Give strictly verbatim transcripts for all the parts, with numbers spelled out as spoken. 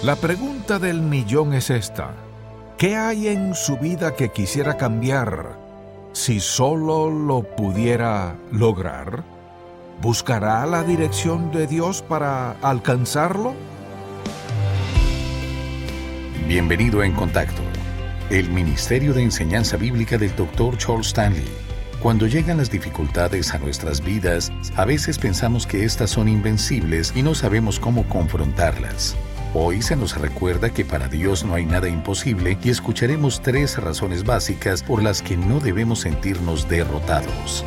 La pregunta del millón es esta: ¿qué hay en su vida que quisiera cambiar si solo lo pudiera lograr? ¿Buscará la dirección de Dios para alcanzarlo? Bienvenido a En Contacto, el Ministerio de Enseñanza Bíblica del doctor Charles Stanley. Cuando llegan las dificultades a nuestras vidas, a veces pensamos que éstas son invencibles y no sabemos cómo confrontarlas. Hoy se nos recuerda que para Dios no hay nada imposible y escucharemos tres razones básicas por las que no debemos sentirnos derrotados.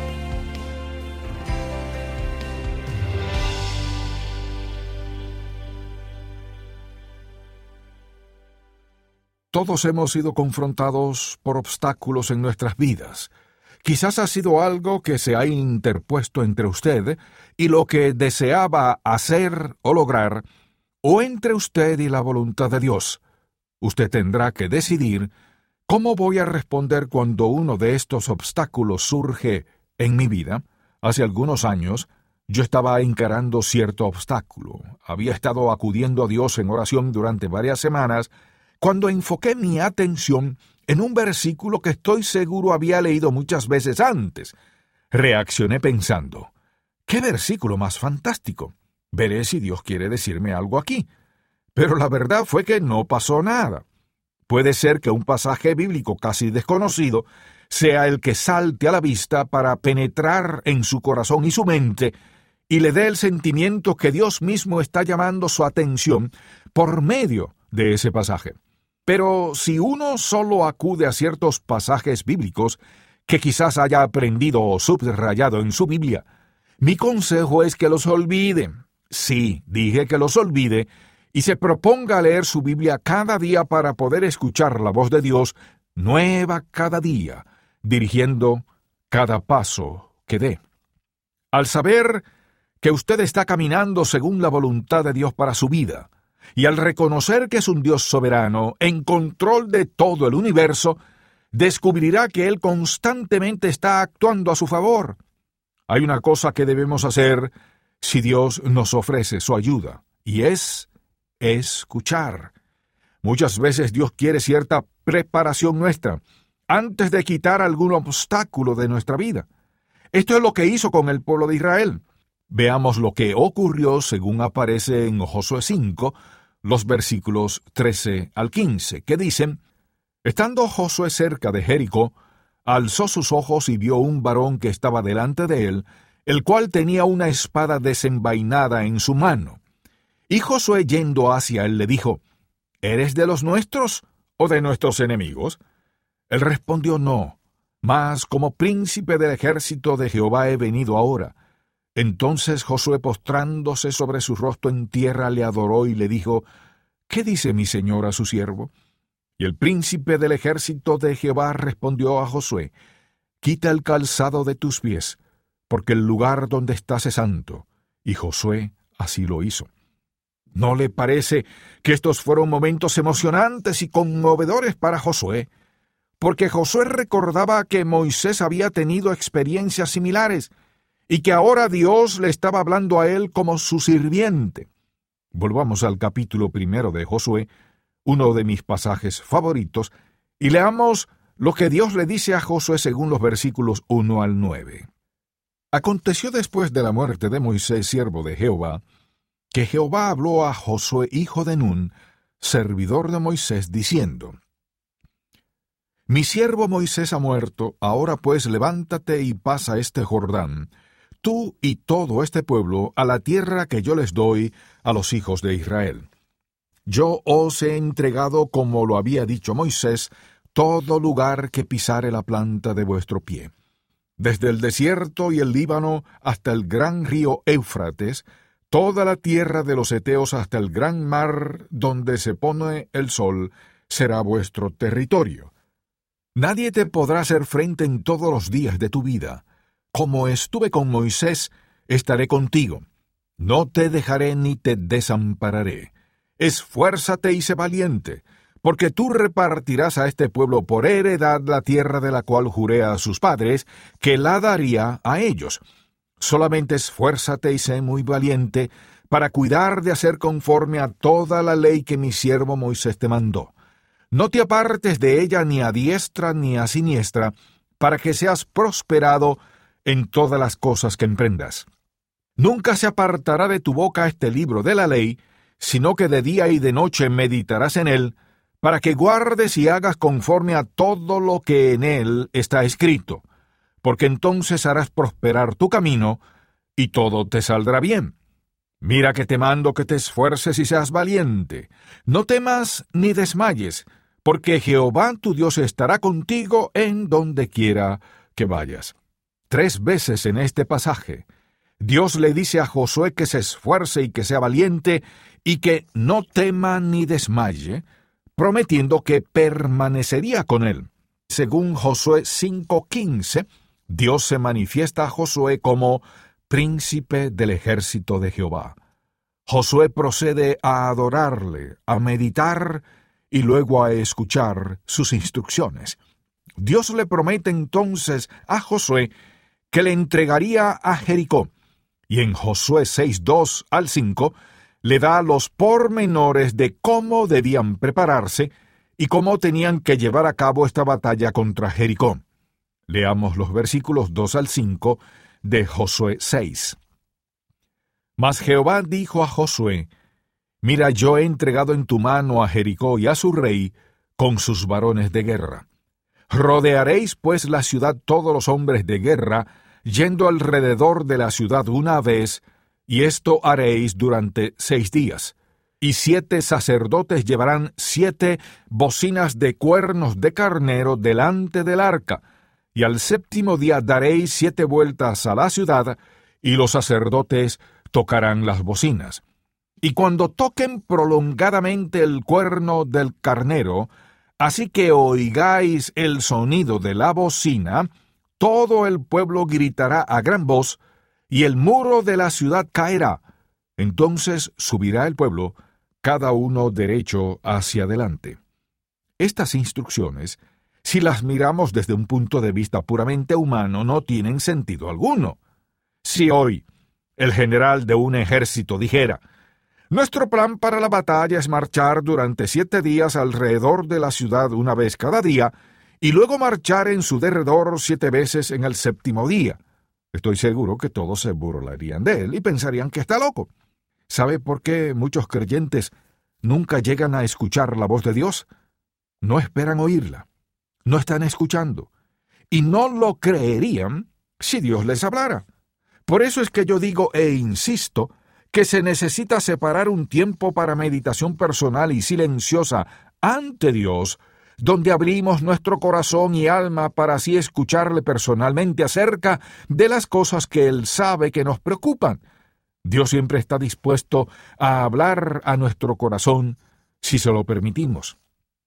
Todos hemos sido confrontados por obstáculos en nuestras vidas. Quizás ha sido algo que se ha interpuesto entre usted y lo que deseaba hacer o lograr, o entre usted y la voluntad de Dios. Usted tendrá que decidir cómo voy a responder cuando uno de estos obstáculos surge en mi vida. Hace algunos años, yo estaba encarando cierto obstáculo. Había estado acudiendo a Dios en oración durante varias semanas, cuando enfoqué mi atención en un versículo que estoy seguro había leído muchas veces antes. Reaccioné pensando, ¿qué versículo más fantástico? Veré si Dios quiere decirme algo aquí. Pero la verdad fue que no pasó nada. Puede ser que un pasaje bíblico casi desconocido sea el que salte a la vista para penetrar en su corazón y su mente y le dé el sentimiento que Dios mismo está llamando su atención por medio de ese pasaje. Pero si uno solo acude a ciertos pasajes bíblicos que quizás haya aprendido o subrayado en su Biblia, mi consejo es que los olvide. Sí, dije que los olvide y se proponga leer su Biblia cada día para poder escuchar la voz de Dios nueva cada día, dirigiendo cada paso que dé. Al saber que usted está caminando según la voluntad de Dios para su vida, y al reconocer que es un Dios soberano, en control de todo el universo, descubrirá que Él constantemente está actuando a su favor. Hay una cosa que debemos hacer si Dios nos ofrece su ayuda, y es escuchar. Muchas veces Dios quiere cierta preparación nuestra, antes de quitar algún obstáculo de nuestra vida. Esto es lo que hizo con el pueblo de Israel. Veamos lo que ocurrió según aparece en Josué cinco, los versículos trece al quince, que dicen: Estando Josué cerca de Jericó, alzó sus ojos y vio un varón que estaba delante de él, el cual tenía una espada desenvainada en su mano. Y Josué, yendo hacia él, le dijo: ¿Eres de los nuestros o de nuestros enemigos? Él respondió: No, mas como príncipe del ejército de Jehová he venido ahora. Entonces Josué, postrándose sobre su rostro en tierra, le adoró y le dijo: ¿Qué dice mi señor a su siervo? Y el príncipe del ejército de Jehová respondió a Josué: Quita el calzado de tus pies, porque el lugar donde estás es santo. Y Josué así lo hizo. ¿No le parece que estos fueron momentos emocionantes y conmovedores para Josué? Porque Josué recordaba que Moisés había tenido experiencias similares, y que ahora Dios le estaba hablando a él como su sirviente. Volvamos al capítulo primero de Josué, uno de mis pasajes favoritos, y leamos lo que Dios le dice a Josué según los versículos uno al nueve. Aconteció después de la muerte de Moisés, siervo de Jehová, que Jehová habló a Josué, hijo de Nun, servidor de Moisés, diciendo: Mi siervo Moisés ha muerto, ahora pues levántate y pasa este Jordán, tú y todo este pueblo, a la tierra que yo les doy a los hijos de Israel. Yo os he entregado, como lo había dicho Moisés, todo lugar que pisare la planta de vuestro pie. Desde el desierto y el Líbano hasta el gran río Éufrates, toda la tierra de los heteos hasta el gran mar donde se pone el sol, será vuestro territorio. Nadie te podrá hacer frente en todos los días de tu vida. Como estuve con Moisés, estaré contigo. No te dejaré ni te desampararé. Esfuérzate y sé valiente, porque tú repartirás a este pueblo por heredad la tierra de la cual juré a sus padres, que la daría a ellos. Solamente esfuérzate y sé muy valiente, para cuidar de hacer conforme a toda la ley que mi siervo Moisés te mandó. No te apartes de ella ni a diestra ni a siniestra, para que seas prosperado en todas las cosas que emprendas. Nunca se apartará de tu boca este libro de la ley, sino que de día y de noche meditarás en él, para que guardes y hagas conforme a todo lo que en él está escrito, porque entonces harás prosperar tu camino, y todo te saldrá bien. Mira que te mando que te esfuerces y seas valiente. No temas ni desmayes, porque Jehová tu Dios estará contigo en donde quiera que vayas. Tres veces en este pasaje, Dios le dice a Josué que se esfuerce y que sea valiente, y que no tema ni desmaye, prometiendo que permanecería con él. Según Josué cinco quince, Dios se manifiesta a Josué como príncipe del ejército de Jehová. Josué procede a adorarle, a meditar y luego a escuchar sus instrucciones. Dios le promete entonces a Josué que le entregaría a Jericó, y en Josué seis dos al cinco le da los pormenores de cómo debían prepararse y cómo tenían que llevar a cabo esta batalla contra Jericó. Leamos los versículos dos al cinco de Josué seis. Mas Jehová dijo a Josué: Mira, yo he entregado en tu mano a Jericó y a su rey con sus varones de guerra. Rodearéis pues la ciudad todos los hombres de guerra, yendo alrededor de la ciudad una vez, y esto haréis durante seis días. Y siete sacerdotes llevarán siete bocinas de cuernos de carnero delante del arca, y al séptimo día daréis siete vueltas a la ciudad, y los sacerdotes tocarán las bocinas. Y cuando toquen prolongadamente el cuerno del carnero, así que oigáis el sonido de la bocina, todo el pueblo gritará a gran voz, y el muro de la ciudad caerá. Entonces subirá el pueblo, cada uno derecho hacia adelante. Estas instrucciones, si las miramos desde un punto de vista puramente humano, no tienen sentido alguno. Si hoy el general de un ejército dijera: nuestro plan para la batalla es marchar durante siete días alrededor de la ciudad una vez cada día, y luego marchar en su derredor siete veces en el séptimo día, estoy seguro que todos se burlarían de él y pensarían que está loco. ¿Sabe por qué muchos creyentes nunca llegan a escuchar la voz de Dios? No esperan oírla, no están escuchando, y no lo creerían si Dios les hablara. Por eso es que yo digo e insisto que se necesita separar un tiempo para meditación personal y silenciosa ante Dios, donde abrimos nuestro corazón y alma para así escucharle personalmente acerca de las cosas que Él sabe que nos preocupan. Dios siempre está dispuesto a hablar a nuestro corazón si se lo permitimos.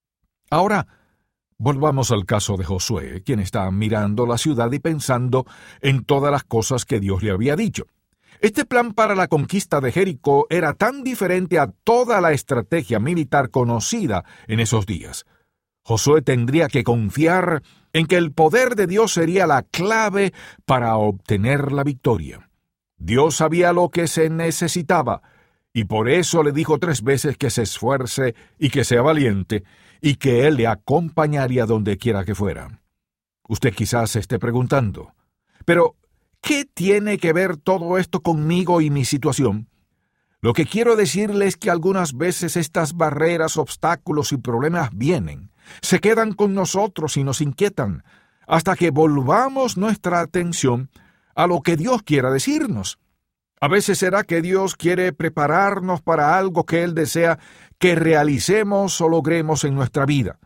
Ahora, volvamos al caso de Josué, quien está mirando la ciudad y pensando en todas las cosas que Dios le había dicho. Este plan para la conquista de Jericó era tan diferente a toda la estrategia militar conocida en esos días. Josué tendría que confiar en que el poder de Dios sería la clave para obtener la victoria. Dios sabía lo que se necesitaba, y por eso le dijo tres veces que se esfuerce y que sea valiente, y que Él le acompañaría donde quiera que fuera. Usted quizás se esté preguntando, ¿pero qué tiene que ver todo esto conmigo y mi situación? Lo que quiero decirle es que algunas veces estas barreras, obstáculos y problemas vienen, se quedan con nosotros y nos inquietan, hasta que volvamos nuestra atención a lo que Dios quiera decirnos. A veces será que Dios quiere prepararnos para algo que Él desea que realicemos o logremos en nuestra vida.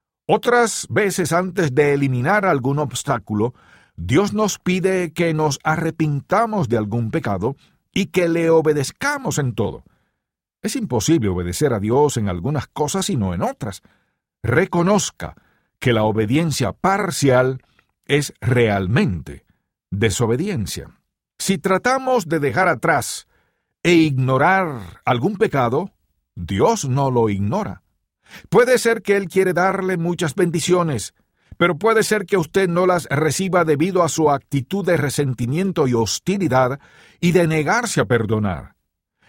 Otras veces, antes de eliminar algún obstáculo, Dios nos pide que nos arrepintamos de algún pecado y que le obedezcamos en todo. Es imposible obedecer a Dios en algunas cosas y no en otras. Reconozca que la obediencia parcial es realmente desobediencia. Si tratamos de dejar atrás e ignorar algún pecado, Dios no lo ignora. Puede ser que Él quiere darle muchas bendiciones, pero puede ser que usted no las reciba debido a su actitud de resentimiento y hostilidad y de negarse a perdonar.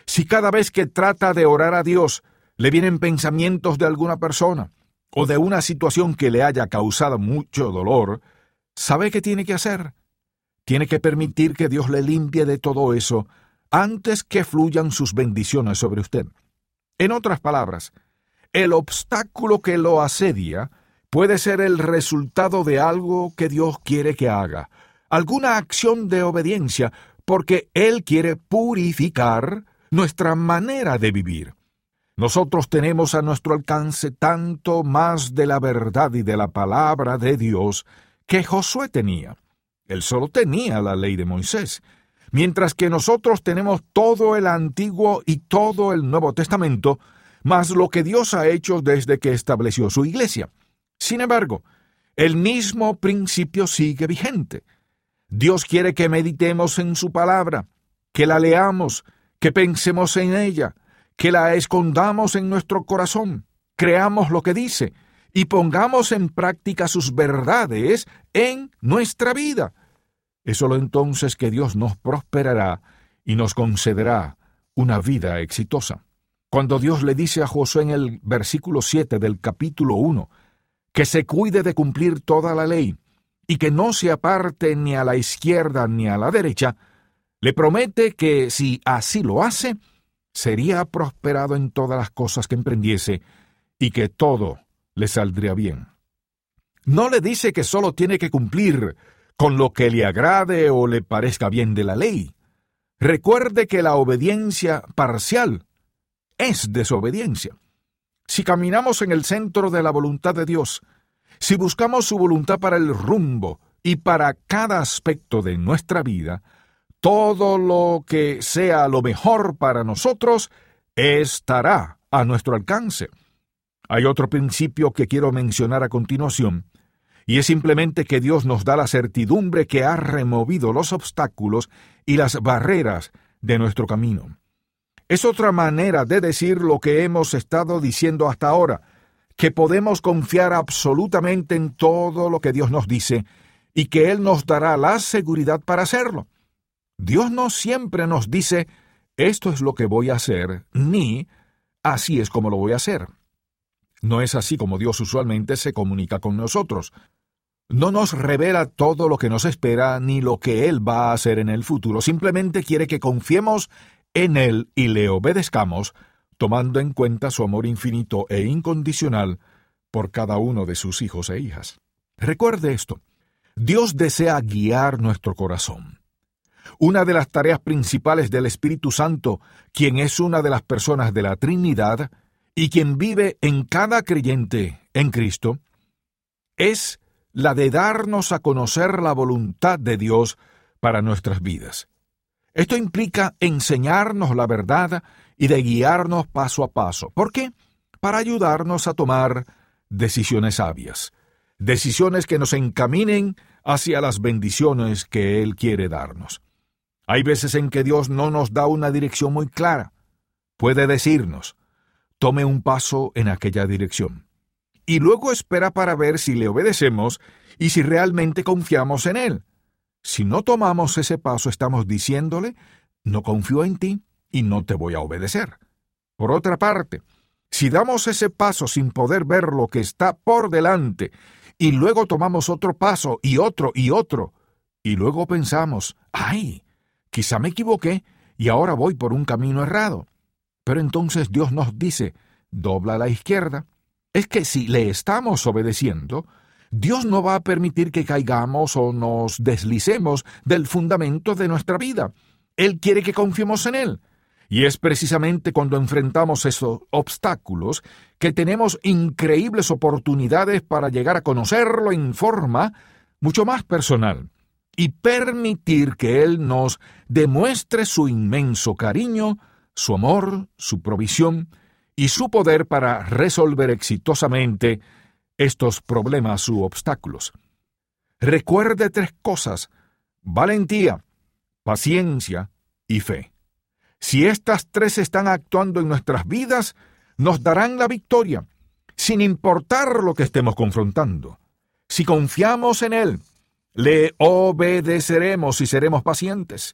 Si cada vez que trata de orar a Dios le vienen pensamientos de alguna persona o de una situación que le haya causado mucho dolor, ¿sabe qué tiene que hacer? Tiene que permitir que Dios le limpie de todo eso antes que fluyan sus bendiciones sobre usted. En otras palabras, el obstáculo que lo asedia puede ser el resultado de algo que Dios quiere que haga, alguna acción de obediencia, porque Él quiere purificar nuestra manera de vivir. Nosotros tenemos a nuestro alcance tanto más de la verdad y de la palabra de Dios que Josué tenía. Él solo tenía la ley de Moisés, mientras que nosotros tenemos todo el Antiguo y todo el Nuevo Testamento, más lo que Dios ha hecho desde que estableció su iglesia. Sin embargo, el mismo principio sigue vigente. Dios quiere que meditemos en su palabra, que la leamos, que pensemos en ella, que la escondamos en nuestro corazón, creamos lo que dice y pongamos en práctica sus verdades en nuestra vida. Es solo entonces que Dios nos prosperará y nos concederá una vida exitosa. Cuando Dios le dice a Josué en el versículo siete del capítulo uno que se cuide de cumplir toda la ley y que no se aparte ni a la izquierda ni a la derecha, le promete que si así lo hace, sería prosperado en todas las cosas que emprendiese y que todo le saldría bien. No le dice que solo tiene que cumplir con lo que le agrade o le parezca bien de la ley. Recuerde que la obediencia parcial es desobediencia. Si caminamos en el centro de la voluntad de Dios, si buscamos su voluntad para el rumbo y para cada aspecto de nuestra vida, todo lo que sea lo mejor para nosotros estará a nuestro alcance. Hay otro principio que quiero mencionar a continuación, y es simplemente que Dios nos da la certidumbre que ha removido los obstáculos y las barreras de nuestro camino. Es otra manera de decir lo que hemos estado diciendo hasta ahora, que podemos confiar absolutamente en todo lo que Dios nos dice y que Él nos dará la seguridad para hacerlo. Dios no siempre nos dice, esto es lo que voy a hacer, ni así es como lo voy a hacer. No es así como Dios usualmente se comunica con nosotros. No nos revela todo lo que nos espera ni lo que Él va a hacer en el futuro. Simplemente quiere que confiemos en Él y le obedezcamos, tomando en cuenta su amor infinito e incondicional por cada uno de sus hijos e hijas. Recuerde esto, Dios desea guiar nuestro corazón. Una de las tareas principales del Espíritu Santo, quien es una de las personas de la Trinidad y quien vive en cada creyente en Cristo, es la de darnos a conocer la voluntad de Dios para nuestras vidas. Esto implica enseñarnos la verdad y de guiarnos paso a paso. ¿Por qué? Para ayudarnos a tomar decisiones sabias, decisiones que nos encaminen hacia las bendiciones que Él quiere darnos. Hay veces en que Dios no nos da una dirección muy clara. Puede decirnos, tome un paso en aquella dirección. Y luego espera para ver si le obedecemos y si realmente confiamos en Él. Si no tomamos ese paso, estamos diciéndole, no confío en ti y no te voy a obedecer. Por otra parte, si damos ese paso sin poder ver lo que está por delante, y luego tomamos otro paso y otro y otro, y luego pensamos, ¡ay! Quizá me equivoqué y ahora voy por un camino errado. Pero entonces Dios nos dice, dobla a la izquierda. Es que si le estamos obedeciendo, Dios no va a permitir que caigamos o nos deslicemos del fundamento de nuestra vida. Él quiere que confiemos en Él. Y es precisamente cuando enfrentamos esos obstáculos que tenemos increíbles oportunidades para llegar a conocerlo en forma mucho más personal y permitir que Él nos demuestre su inmenso cariño, su amor, su provisión y su poder para resolver exitosamente estos problemas u obstáculos. Recuerde tres cosas: valentía, paciencia y fe. Si estas tres están actuando en nuestras vidas, nos darán la victoria, sin importar lo que estemos confrontando. Si confiamos en Él, le obedeceremos y seremos pacientes.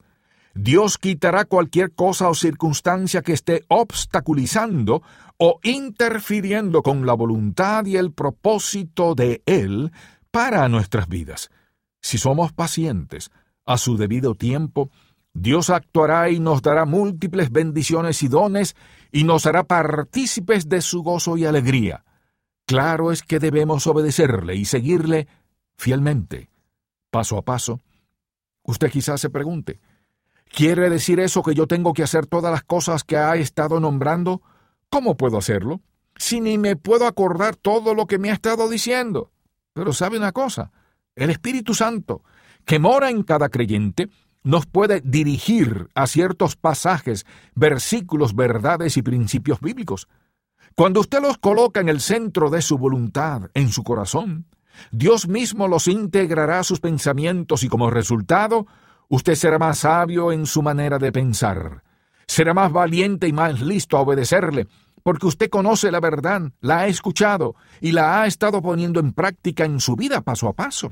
Dios quitará cualquier cosa o circunstancia que esté obstaculizando o interfiriendo con la voluntad y el propósito de Él para nuestras vidas. Si somos pacientes, a su debido tiempo, Dios actuará y nos dará múltiples bendiciones y dones y nos hará partícipes de su gozo y alegría. Claro es que debemos obedecerle y seguirle fielmente, paso a paso. Usted quizás se pregunte, ¿quiere decir eso que yo tengo que hacer todas las cosas que ha estado nombrando? ¿Cómo puedo hacerlo? Si ni me puedo acordar todo lo que me ha estado diciendo. Pero ¿sabe una cosa? El Espíritu Santo, que mora en cada creyente, nos puede dirigir a ciertos pasajes, versículos, verdades y principios bíblicos. Cuando usted los coloca en el centro de su voluntad, en su corazón, Dios mismo los integrará a sus pensamientos y como resultado, usted será más sabio en su manera de pensar. Será más valiente y más listo a obedecerle, porque usted conoce la verdad, la ha escuchado y la ha estado poniendo en práctica en su vida paso a paso.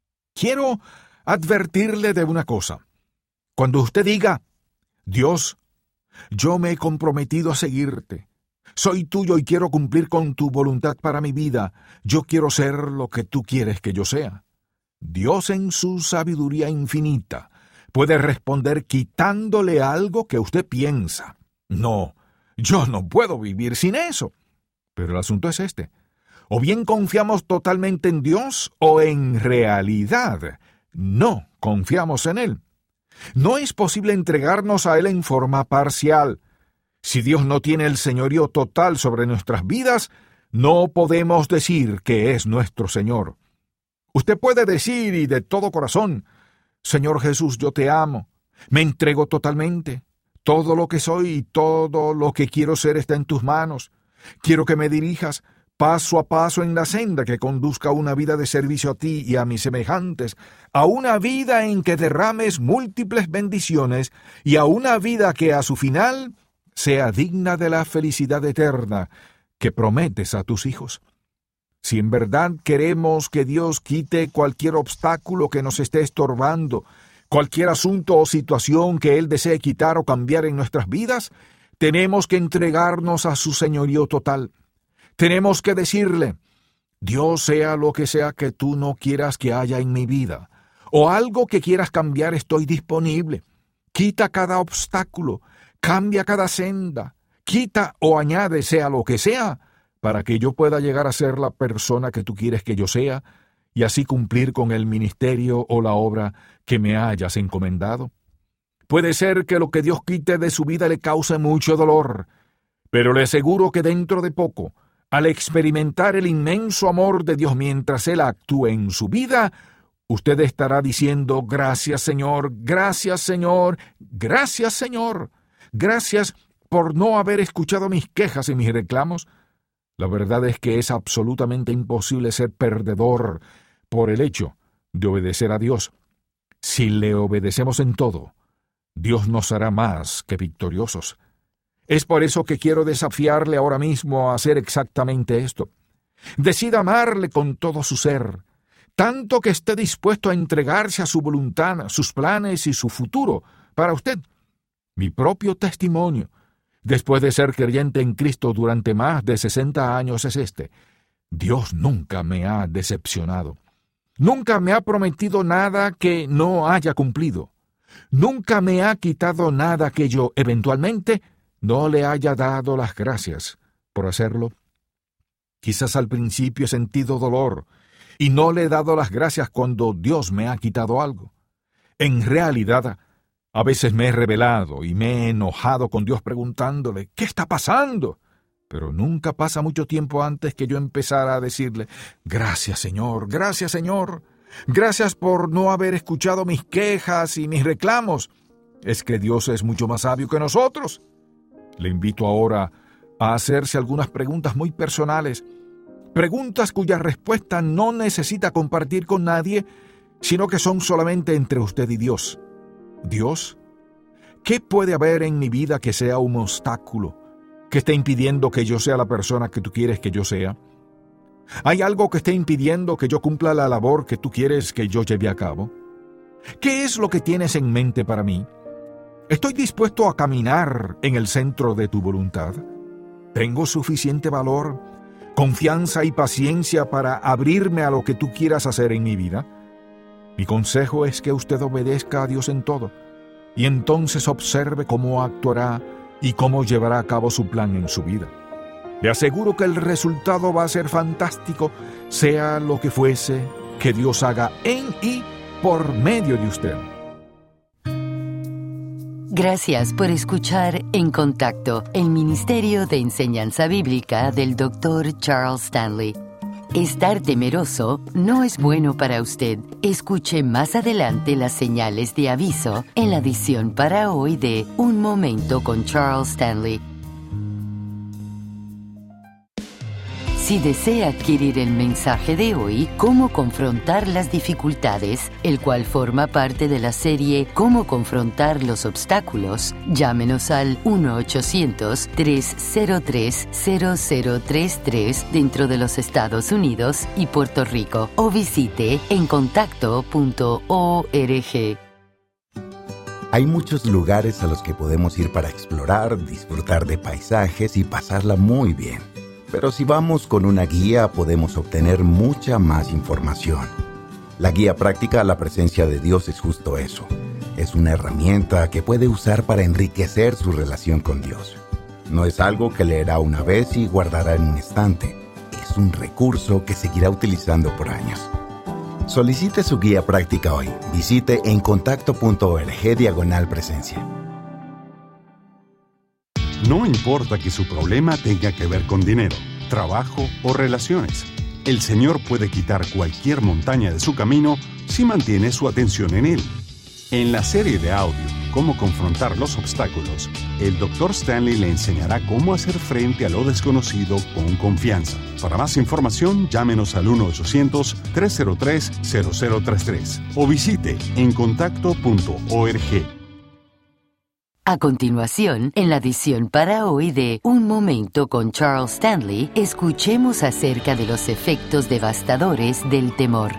Quiero advertirle de una cosa. Cuando usted diga, Dios, yo me he comprometido a seguirte, soy tuyo y quiero cumplir con tu voluntad para mi vida, yo quiero ser lo que tú quieres que yo sea. Dios en su sabiduría infinita puede responder quitándole algo que usted piensa. No, yo no puedo vivir sin eso. Pero el asunto es este. O bien confiamos totalmente en Dios o en realidad no confiamos en Él. No es posible entregarnos a Él en forma parcial. Si Dios no tiene el señorío total sobre nuestras vidas, no podemos decir que es nuestro Señor. Usted puede decir y de todo corazón, Señor Jesús, yo te amo, me entrego totalmente. Todo lo que soy y todo lo que quiero ser está en tus manos. Quiero que me dirijas paso a paso en la senda que conduzca a una vida de servicio a ti y a mis semejantes, a una vida en que derrames múltiples bendiciones y a una vida que a su final sea digna de la felicidad eterna que prometes a tus hijos. Si en verdad queremos que Dios quite cualquier obstáculo que nos esté estorbando, cualquier asunto o situación que Él desee quitar o cambiar en nuestras vidas, tenemos que entregarnos a su señorío total. Tenemos que decirle, Dios, sea lo que sea que tú no quieras que haya en mi vida, o algo que quieras cambiar, estoy disponible. Quita cada obstáculo, cambia cada senda, quita o añade, sea lo que sea, para que yo pueda llegar a ser la persona que tú quieres que yo sea, y así cumplir con el ministerio o la obra que me hayas encomendado. Puede ser que lo que Dios quite de su vida le cause mucho dolor, pero le aseguro que dentro de poco, al experimentar el inmenso amor de Dios mientras Él actúe en su vida, usted estará diciendo, gracias Señor, gracias Señor, gracias Señor, gracias por no haber escuchado mis quejas y mis reclamos. La verdad es que es absolutamente imposible ser perdedor por el hecho de obedecer a Dios. Si le obedecemos en todo, Dios nos hará más que victoriosos. Es por eso que quiero desafiarle ahora mismo a hacer exactamente esto. Decida amarle con todo su ser, tanto que esté dispuesto a entregarse a su voluntad, sus planes y su futuro para usted. Mi propio testimonio, después de ser creyente en Cristo durante más de sesenta años, es este. Dios nunca me ha decepcionado. Nunca me ha prometido nada que no haya cumplido. Nunca me ha quitado nada que yo eventualmente no le haya dado las gracias por hacerlo. Quizás al principio he sentido dolor y no le he dado las gracias cuando Dios me ha quitado algo. En realidad, a veces me he rebelado y me he enojado con Dios preguntándole, ¿qué está pasando? Pero nunca pasa mucho tiempo antes que yo empezara a decirle, gracias Señor, gracias Señor, gracias por no haber escuchado mis quejas y mis reclamos. Es que Dios es mucho más sabio que nosotros. Le invito ahora a hacerse algunas preguntas muy personales, preguntas cuya respuesta no necesita compartir con nadie, sino que son solamente entre usted y Dios. Dios, ¿qué puede haber en mi vida que sea un obstáculo, que esté impidiendo que yo sea la persona que tú quieres que yo sea? ¿Hay algo que esté impidiendo que yo cumpla la labor que tú quieres que yo lleve a cabo? ¿Qué es lo que tienes en mente para mí? ¿Estoy dispuesto a caminar en el centro de tu voluntad? ¿Tengo suficiente valor, confianza y paciencia para abrirme a lo que tú quieras hacer en mi vida? Mi consejo es que usted obedezca a Dios en todo, y entonces observe cómo actuará y cómo llevará a cabo su plan en su vida. Le aseguro que el resultado va a ser fantástico, sea lo que fuese que Dios haga en y por medio de usted. Gracias por escuchar En Contacto, el Ministerio de Enseñanza Bíblica del doctor Charles Stanley. Estar temeroso no es bueno para usted. Escuche más adelante las señales de aviso en la edición para hoy de Un Momento con Charles Stanley. Si desea adquirir el mensaje de hoy, Cómo confrontar las dificultades, el cual forma parte de la serie Cómo confrontar los obstáculos, llámenos al uno ochocientos, tres cero tres, cero cero tres tres dentro de los Estados Unidos y Puerto Rico o visite en contacto punto org. Hay muchos lugares a los que podemos ir para explorar, disfrutar de paisajes y pasarla muy bien. Pero si vamos con una guía, podemos obtener mucha más información. La guía práctica a la presencia de Dios es justo eso. Es una herramienta que puede usar para enriquecer su relación con Dios. No es algo que leerá una vez y guardará en un estante. Es un recurso que seguirá utilizando por años. Solicite su guía práctica hoy. Visite en contacto punto org diagonal presencia. No importa que su problema tenga que ver con dinero, trabajo o relaciones. El Señor puede quitar cualquier montaña de su camino si mantiene su atención en Él. En la serie de audio Cómo confrontar los obstáculos, el doctor Stanley le enseñará cómo hacer frente a lo desconocido con confianza. Para más información, llámenos al uno ochocientos, tres cero tres, cero cero tres tres o visite en contacto punto org. A continuación, en la edición para hoy de Un Momento con Charles Stanley, escuchemos acerca de los efectos devastadores del temor.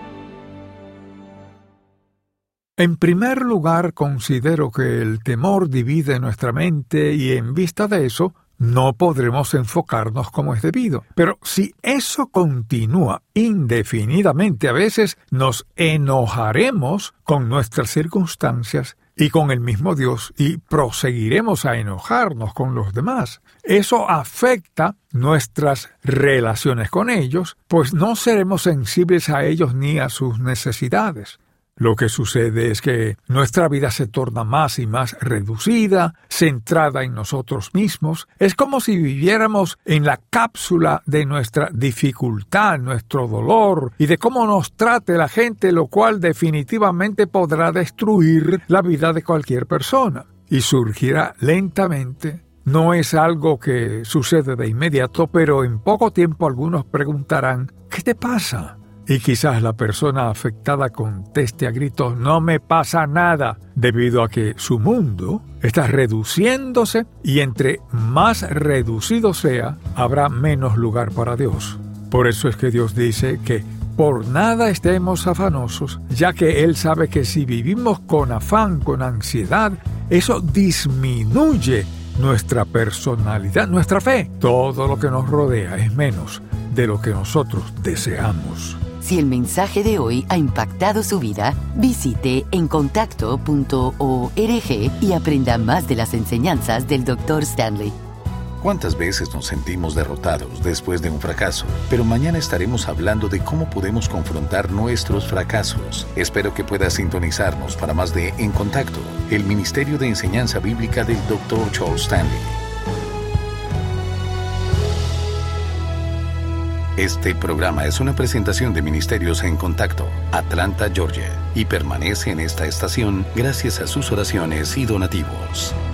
En primer lugar, considero que el temor divide nuestra mente y en vista de eso, no podremos enfocarnos como es debido. Pero si eso continúa indefinidamente, a veces nos enojaremos con nuestras circunstancias y con el mismo Dios, y proseguiremos a enojarnos con los demás. Eso afecta nuestras relaciones con ellos, pues no seremos sensibles a ellos ni a sus necesidades. Lo que sucede es que nuestra vida se torna más y más reducida, centrada en nosotros mismos. Es como si viviéramos en la cápsula de nuestra dificultad, nuestro dolor y de cómo nos trate la gente, lo cual definitivamente podrá destruir la vida de cualquier persona. Y surgirá lentamente. No es algo que sucede de inmediato, pero en poco tiempo algunos preguntarán, ¿qué te pasa? Y quizás la persona afectada conteste a gritos, no me pasa nada, debido a que su mundo está reduciéndose y entre más reducido sea, habrá menos lugar para Dios. Por eso es que Dios dice que por nada estemos afanosos, ya que Él sabe que si vivimos con afán, con ansiedad, eso disminuye nuestra personalidad, nuestra fe. Todo lo que nos rodea es menos de lo que nosotros deseamos. Si el mensaje de hoy ha impactado su vida, visite en contacto punto org y aprenda más de las enseñanzas del doctor Stanley. ¿Cuántas veces nos sentimos derrotados después de un fracaso? Pero mañana estaremos hablando de cómo podemos confrontar nuestros fracasos. Espero que puedas sintonizarnos para más de En Contacto, el Ministerio de Enseñanza Bíblica del doctor Charles Stanley. Este programa es una presentación de Ministerios en Contacto, Atlanta, Georgia, y permanece en esta estación gracias a sus oraciones y donativos.